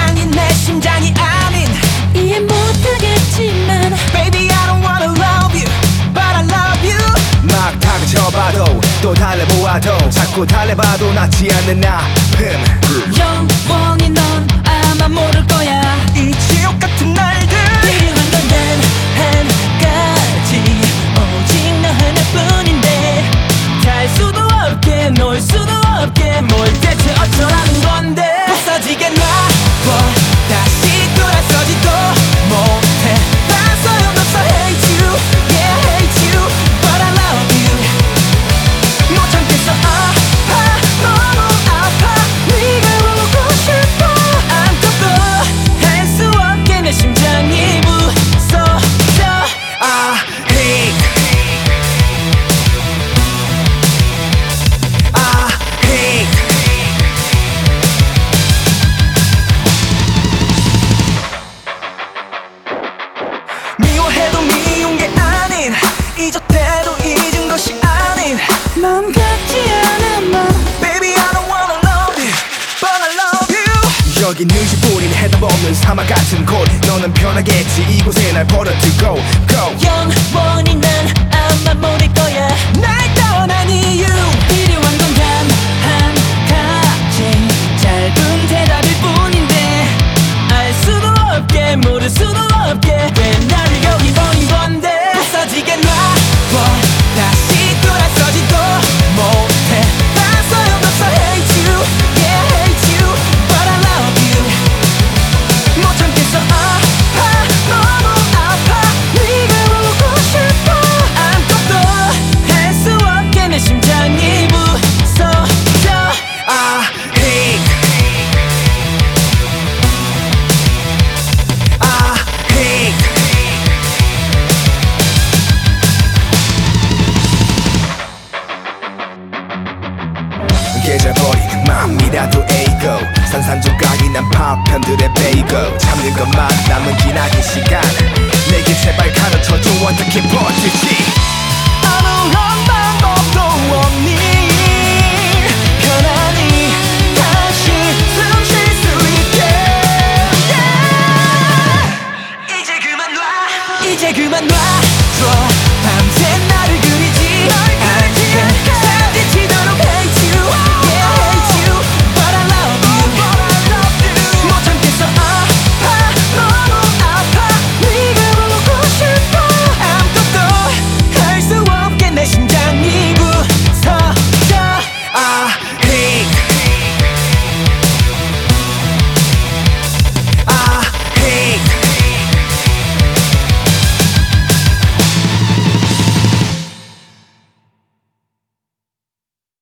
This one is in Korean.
심장이 내 심장이 아닌 이해 못하겠지만 Baby I don't wanna love you but I love you 막 다그쳐봐도 또 달래보아도 자꾸 달래봐도 낫지 않는 아픔 영원히 넌 아마 모를 거야. 이 지옥 같은 날들 필요한 건 단 한 가지 오직 너 하나뿐인데 갈 수도 없게 놓을 수도 없게 뭘 대체 어쩌라는 건데 부서지게 놔둬 다시 돌아서지도 못해 다 소용없어 hate you yeah hate you but I love you 못 참겠어 아파 너무 아파 네가 보고 싶어 아무것도 할 수 없게 내 심장이 부서져 I hate I hate 미워해도 미운 게 아닌 잊었대도 잊은 것이 아닌 맘 같지 않아만 Baby I don't wanna love you but I love you 여긴 의지뿐인 해답 없는 사막 같은 곳 너는 편하겠지 이곳에 날 버려두고 go 영원히 난 아마 모를 거야. 날 떠난 이유 필요한 건 단 한 가지 짧은 대답일 뿐인데 알 수도 없게 모를 수도 없게 왜 나를 여기 버린 건데 부서지게 놔둬 다시 돌아서지도 못해 다 소용없어 hate you yeah hate you but I love you 못 참겠어 아파 너무 아파 네가 보고 싶어 아무것도 할 수 없게 내 심장이 부서져 I hate I hate 깨져버린 마음이라도 에이고 산산조각이 난 파편들의 베이고 참는 것만 남은 기나긴 시간 내게 제발 가르쳐줘 어떻게 버틸지 아무런 방법도 없니